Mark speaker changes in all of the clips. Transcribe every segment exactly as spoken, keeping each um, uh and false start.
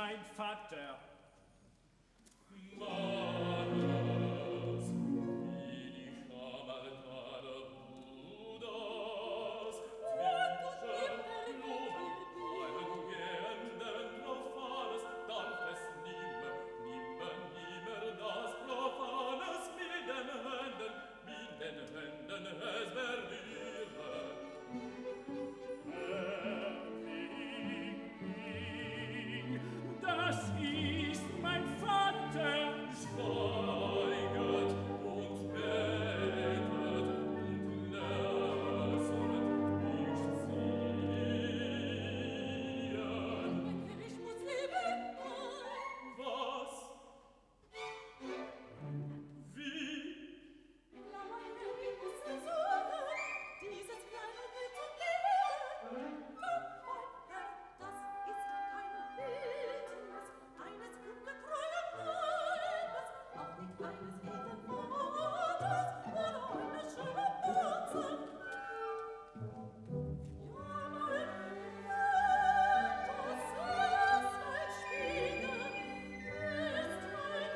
Speaker 1: mein Vater.
Speaker 2: Mannes, wie die Schammer deiner Bruders, Tütschen, Blumen, deinen Gehenden Profanes, dann es nimmer, nimmer, nimmer das Profanes mit den Händen, mit den Händen es berühren.
Speaker 1: Das ist mein Vater.
Speaker 2: Schweiget und betet und lässet nicht ziehen.
Speaker 3: Ich muss leben.
Speaker 2: Was? Wie?
Speaker 3: Lange muss ich suchen, dieses kleine Bild zu geben. Doch, mein Herr, das ist kein Bildnis eines ungetreuen Weibes, auch nicht eines edlen Vaters oder einer schönen Wurzel. Ja, mein Herr, das ist ein Spiegel, ist ein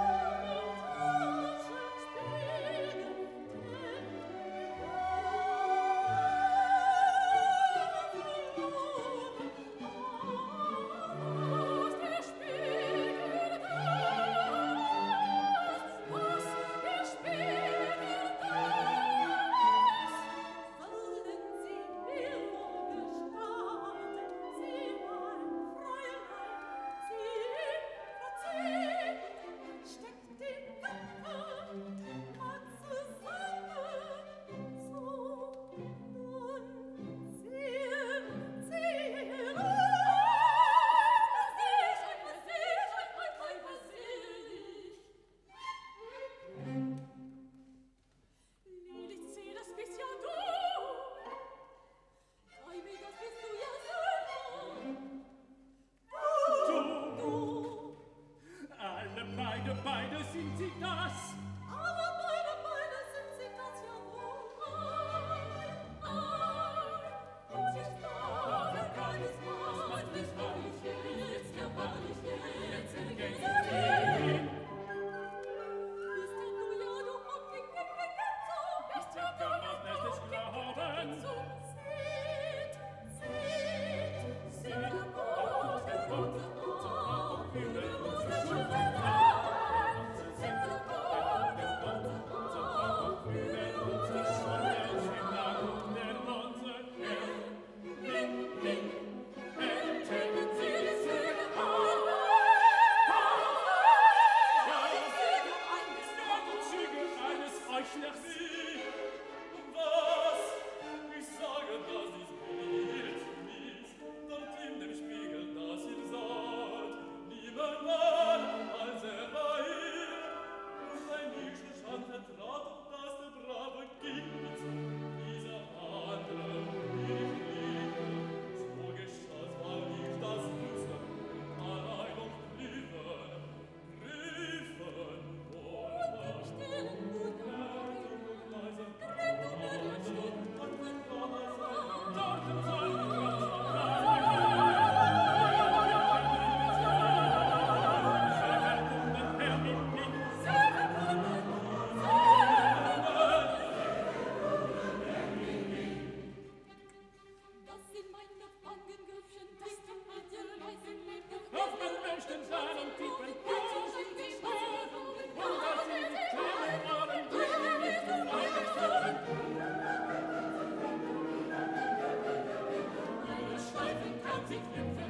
Speaker 3: Taschenspiegel, den
Speaker 1: Alle beide, beide sind sie das.
Speaker 3: Aber beide, beide sind sie das ja wohl. Ei, ei, und sie sprachen keines Mal, nicht wahrlich jetzt, ja wahrlich jetzt, ergänzt sie. Bist denn du ja, du Abgekenzo, bist ja du nicht Abgekenzo. Seht, seht, seht, der Gott, der Gott, der Gott, der Gott, der
Speaker 2: Was? Ich sage, dass dies Bild ist, dort in dem Spiegel, das ihr saht, niemand war, als er war hier, und ein Nischen stand vertrat, und dass der Brave ging mit dieser andere mich liebe. So geschah's, weil ich das wusste, und allein noch prüfen, prüfen wollte.
Speaker 3: Stillen gut Das sind meine Wangengrübchen, das sind meine leisen Lippen.
Speaker 1: Auf den Menschen sahen Piepen, Haus in die Schweiz, und da sind die kleinen Ohren,
Speaker 3: Ihre Schleifen kann sie knüpfen,